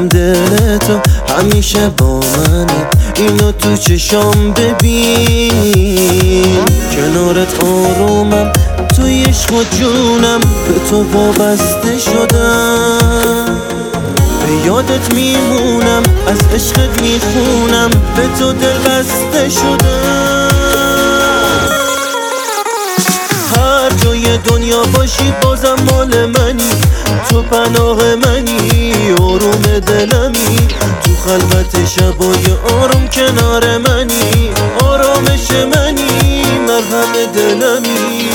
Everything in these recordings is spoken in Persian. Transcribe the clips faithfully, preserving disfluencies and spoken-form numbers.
دل تو همیشه با منه، اینو تو چشام ببین. کنارت آرومم، توی عشق و جونم، به تو وابسته شدم. به یادت میمونم، از عشقت میخونم، به تو دل بسته شدم. هر جای دنیا باشی بازم مال منی، تو پناه منی، آروم دلمی. تو خلوت شبای آروم کنار منی، آرامش منی، مرهم دلمی.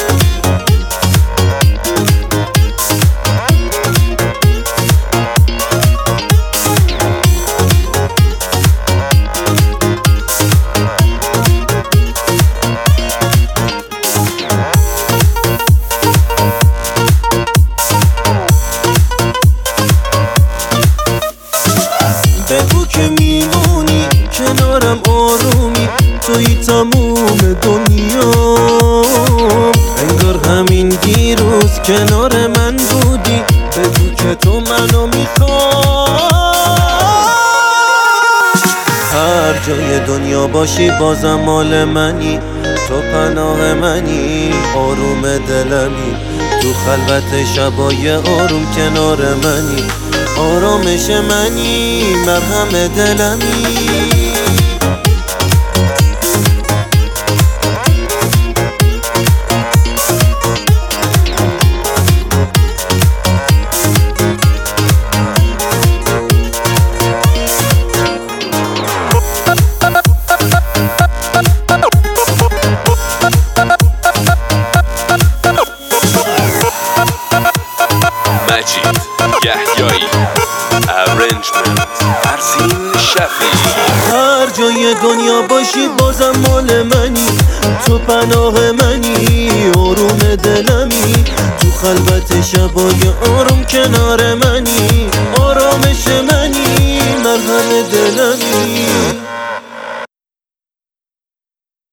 بگو که میمونی کنارم، آرومی، توی تموم دنیا. انگار همین دیروز کنار من بودی، بگو که تو منو میخوای. هر جای دنیا باشی بازم مال منی، تو پناه منی، آروم دلمی. تو خلوت شبای آروم کنار منی، آرامش منی، مرهم دلمی. مجید یحیایی ارنجمنت فرزین شفیعی. هر جای دنیا باشی بازم مال منی، تو پناه منی، آروم دلمی. تو خلوت شبای آروم کنار منی، آرامش منی، مرهم دلمی.